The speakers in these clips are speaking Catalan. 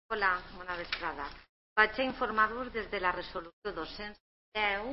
Hola, bona vesprada. Vaig a informar-vos des de la resolució 210,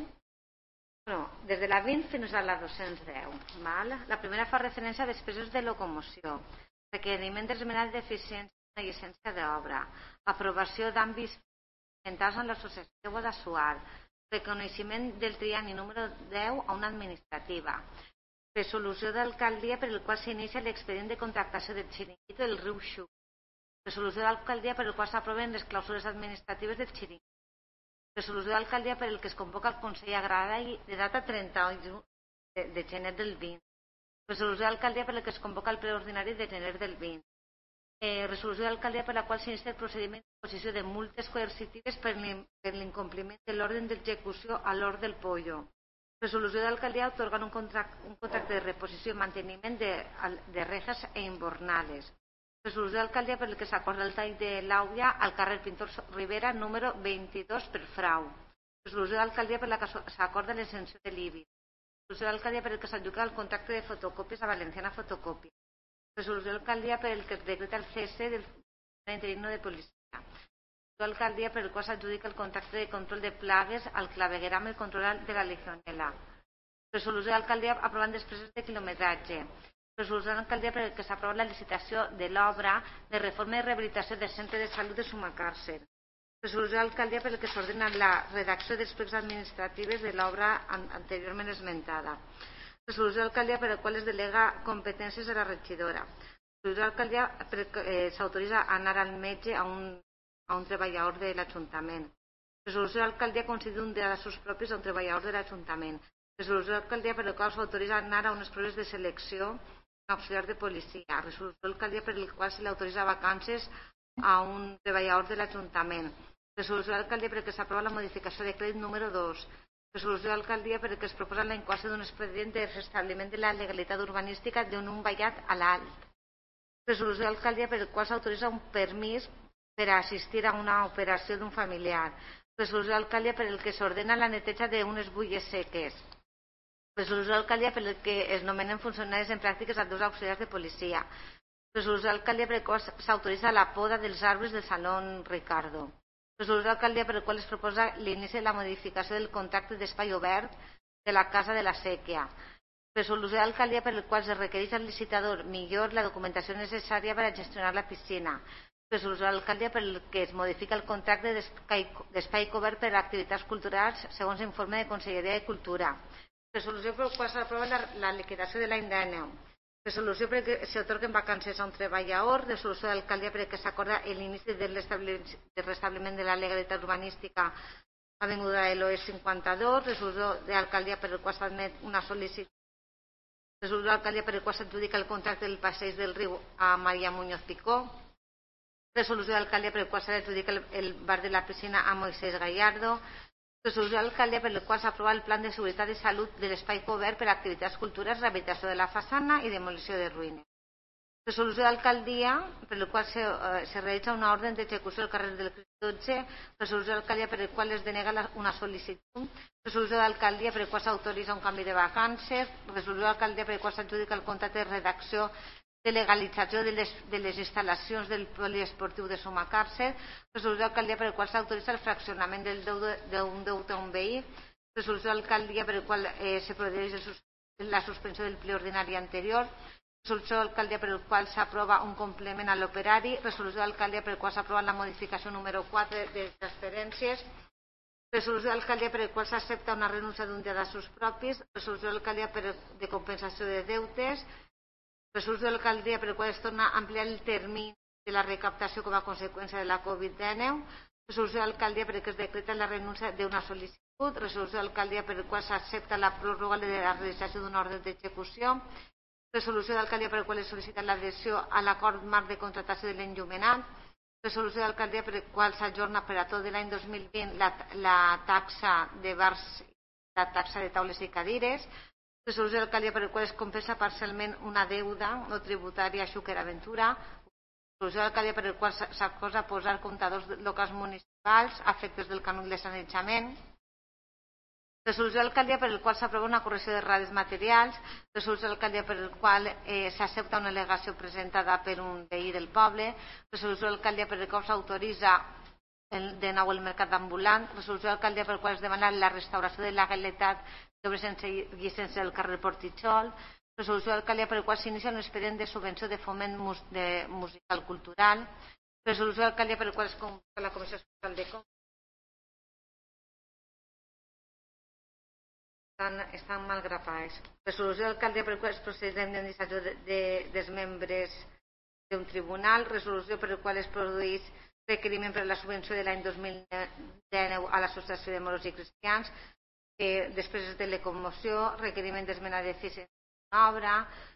des de la 20 fins a la 210. La primera fa referència a despeses de locomoció, requeriment d'esmenat d'eficiència de llicència d'obra, aprovació d'àmbits ambientals en l'associació de Guadassuar, reconeixement del trienni número 10 a una administrativa, resolució d'alcaldia per el qual s'inicia l'expedient de contractació del xiringuito del riu Xúquer, resolució d'alcaldia per el qual s'aproven les clàusules administratives del xiringuito, resolució d'alcaldia per el que es convoca el Consell Agrari de data 31 de gener del 20, resolució d'alcaldia per el que es convoca el ple ordinari de gener del 20, resolució d'alcaldia per la qual s'inicia el procediment d'imposició de multes coercitives per l'incompliment de l'ordre d'execució a l'hort del Pollo, resolució d'alcaldia atorgant un contracte de reposició i manteniment de rejas e imbornales, resolució d'alcaldia per el que s'acorda el tall de l'àuia al carrer Pintor Rivera número 22 per frau, resolució d'alcaldia per la que s'acorda l'exempció de l'IBI, resolució d'alcaldia per el que s'adjudica el contracte de fotocòpies a Valenciana Fotocòpia, resolució d'alcaldia per el que es decreta el cese del interino de policia, resolució d'alcaldia per el qual s'adjudica el contracte de control de plagues al clavegueram el control de la legionela, resolució d'alcaldia aprovant despeses de quilometratge, resolució d'alcaldia per el que s'aprova la licitació de l'obra de reforma i rehabilitació del centre de salut de Sumacàrcer, resolució d'alcaldia per el que s'ordena la redacció dels plecs administratives de l'obra anteriorment esmentada, resolució d'alcaldia per el qual es delega competències a la regidora, resolució d'alcaldia per el que s'autoritza a anar al metge a un treballador de l'Ajuntament, resolució d'alcaldia concedir un dia d'assos propis a un treballador de l'Ajuntament, resolució d'alcaldia per el qual s'autoritza a anar a unes proves de selecció auxiliar de policia, resolució d'alcaldia per el qual se li autoritza vacances a un treballador de l'Ajuntament, resolució d'alcaldia per el que s'aprova la modificació de crèdit número 2, resolució d'alcaldia per el que es proposa la incoació d'un expedient de restabliment de la legalitat urbanística d'un vallat a l'alt, resolució d'alcaldia per el qual s'autoritza un permís per a assistir a una operació d'un familiar, resolució d'alcaldia per el que s'ordena la neteja d'unes bulles seques, resolució d'alcaldia per el que es nomenen funcionaris en pràctiques a dos auxiliars de policia, resolució d'alcaldia per el qual s'autoritza la poda dels arbres del Salón Ricardo, resolució d'alcaldia per el qual es proposa l'inici de la modificació del contracte d'espai obert de la Casa de la Sèquia, resolució d'alcaldia per el qual es requereix al licitador millor la documentació necessària per a gestionar la piscina, resolució d'alcaldia per el que es modifica el contracte d'espai cobert per a activitats culturals segons informe de Conselleria de Cultura, resolució per la qual s'aprova la liquidació de l'any d'Àneu, resolució per què s'atorguen vacances a un treballador, resolució d'alcaldia per què s'acorda l'inici del restabliment de la legalitat urbanística a Avinguda de l'Oest 52, resolució d'alcaldia per el qual s'admet una sol·licitud, resolució d'alcaldia per el qual s'adjudica el contracte del passeig del riu a Maria Muñoz Picó, resolució d'alcaldia per el qual s'adjudica el bar de la piscina a Moisés Gallardo, resolució d'alcaldia per el qual s'aprova el Plan de Seguretat i Salut de l'Espai Cobert per a activitats culturals, rehabilitació de la façana i demolició de ruïnes. Resolució d'alcaldia per el qual se realitza una ordre d'execució al carrer del Crist 12, resolució d'alcaldia per el qual es denega una sol·licitud, resolució d'alcaldia per el qual s'autoritza un canvi de vacances, resolució d'alcaldia per el qual s'adjudica el contracte de redacció de legalització de les instal·lacions del poliesportiu de Sumacàrcer, resolució d'alcaldia per el qual s'autoritza el fraccionament d'un deute a un veí, resolució d'alcaldia per el qual se produeix la suspensió del ple ordinari anterior, resolució d'alcaldia per el qual s'aprova un complement a l'operari, resolució d'alcaldia per el qual s'aprova la modificació número 4 de transferències, resolució d'alcaldia per el qual s'accepta una renúncia d'un dia d'assos propis, resolució d'alcaldia de compensació de deutes, resolució d'alcaldia per el qual es torna a ampliar el termini de la recaptació com a conseqüència de la Covid-19, resolució d'alcaldia per el que es decreta la renúncia d'una sol·licitud, resolució d'alcaldia per el qual s'accepta la pròrroga de la realització d'un ordre d'execució, resolució d'alcaldia per el qual es sol·licita l'adhesió a l'acord marc de contractació de l'enllumenat, resolució d'alcaldia per el qual s'ajorna per a tot l'any 2020 la taxa de bars, la taxa de taules i cadires, resolució d'alcaldia per el qual es compensa parcialment una deuda no tributària a Xúquer Aventura, resolució d'alcaldia per el qual s'acorda posar comptadors locals municipals a efectes del cànon de sanejament, Resolució de l'alcaldia per el qual s'aprova una correcció d'errades materials. Resolució de l'alcaldia per el qual s'accepta una al·legació presentada per un veí del poble. Resolució de l'alcaldia per el qual s'autoritza de nou el mercat ambulant. Resolució de l'alcaldia per el qual es demana la restauració de la legalitat d'obres sense llicència del carrer Portitxol. Resolució de l'alcaldia per el qual s'inicia un expedient de subvenció de foment musical cultural. Resolució de l'alcaldia per el qual es convoca la Comissió Especial de Comptes. Estan mal grapats. Resolució de l'alcaldia per el qual es procedeix a l'indemnització dels membres d'un tribunal. Resolució per el qual es produeix requeriment per a la subvenció de l'any 2019 a l'Associació de Moros i Cristians. Després de la commoció, requeriment d'esmena d'eficiència d'una obra,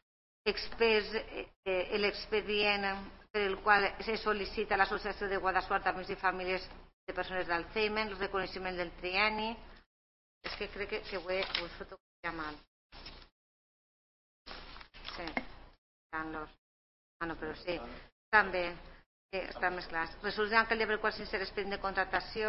l'expedient per el qual se sol·licita a l'Associació de Guadassuar d'Amics i Famílies de Persones d'Alzheimer, el reconeixement del trienni. És que crec que ho he fotocopiat mal. Sí. No, però sí. També estan més clars. Resolució de l'alcaldia per el qual s'insera expedient de contractació.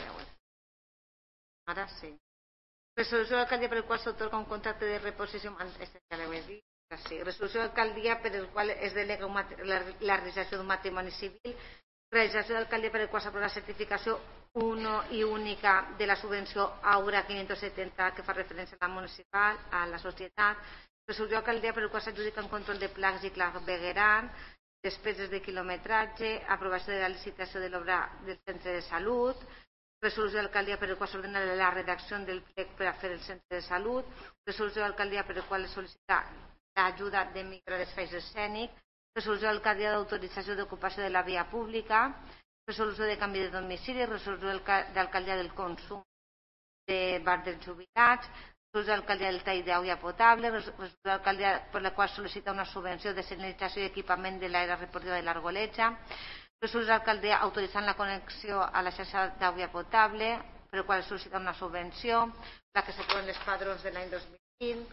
Ara sí. Resolució de l'alcaldia per el qual s'atorga un contracte de reposició. Ja l'he dit. Sí. Resolució de l'alcaldia per el qual es delega la realització d'un matrimoni civil. Realització de l'alcaldia per el qual s'aprova la certificació i única de la subvenció Aura 570 que fa referència a la municipal, a la societat. Resolució de l'alcaldia per el qual s'adjudica un control de placs i clavegueran, despeses de quilometratge, aprovació de la licitació de l'obra del centre de salut. Resolució de l'alcaldia per el qual s'ordena la redacció del plec per a fer el centre de salut. Resolució de l'alcaldia per el qual es sol·licita l'ajuda de micro d'espais escènics. Resolució de l'alcaldia d'autorització d'ocupació de la via pública. Resolució de canvi de domicili. Resolució de l'alcaldia del consum de bar dels jubilats. Resolució de l'alcaldia del tall d'aigua potable. Resolució de l'alcaldia per la qual sol·licita una subvenció de senyalització i equipament de l'àrea reportiva de l'Argoleja. Resolució de l'alcaldia autoritzant la connexió a la xarxa d'aigua potable, per la qual sol·licita una subvenció, la que s'aproven els padrons de l'any 2020.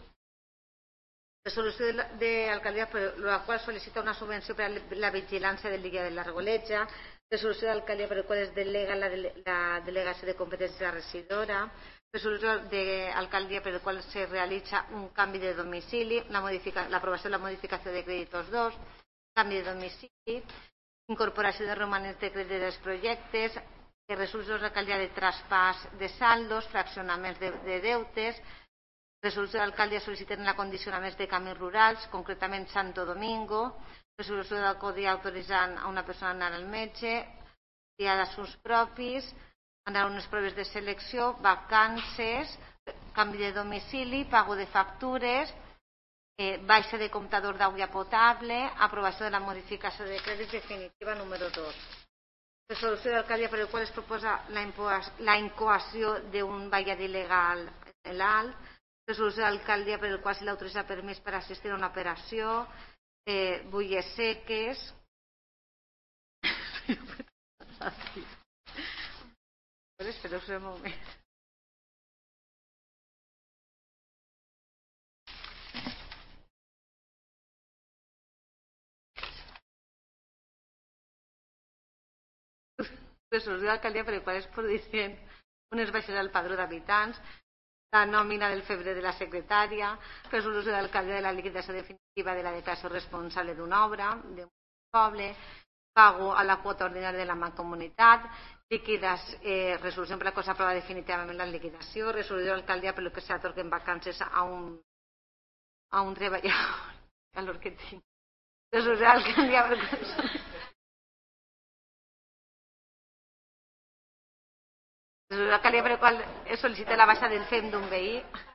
Resolució de l'alcaldia per la qual sol·licita una subvenció per a la vigilància del Lliga de l'Argoleja. Resolució de l'alcaldia per la qual es delega la delegació de competències a la regidora. Resolució de l'alcaldia per la qual se realitza un canvi de domicili, l'aprovació de la modificació de crèdits 2, canvi de domicili, incorporació de romanents de crèdit dels projectes, resolució de l'alcaldia de traspàs de saldos, fraccionaments de deutes. Resolució de l'alcaldia sol·licitant l'acondicionament de camins rurals, concretament Santo Domingo. Resolució de l'alcaldia autoritzant a una persona a anar al metge, dia d'assumptes propis, anar a unes proves de selecció, vacances, canvi de domicili, pago de factures, baixa de comptador d'aigua potable, aprovació de la modificació de crèdits definitiva número 2. Resolució de l'alcaldia per la qual es proposa la incoació d'un vallat il·legal en l'alt. Resolució de l'alcaldia per la qual se l'autoritza permís per assistir a una operació, bulles seques. Espereu un moment. Resolució de l'alcaldia per la qual es produeixen unes baixes al padró d'habitants, la nòmina del febrer de la secretària, resolució de l'alcaldia de la liquidació definitiva de la declaració responsable d'una obra d'un poble, pago a la quota ordinària de la mancomunitat, resolució per la qual s'aprova definitivament la liquidació, resolució de l'alcaldia per la que s'atorguen vacances a un treballador, calor que tinc, resolució de l'alcaldia per la qual l'alcaldia per la qual es sol·licita la baixa del FEM d'un veí.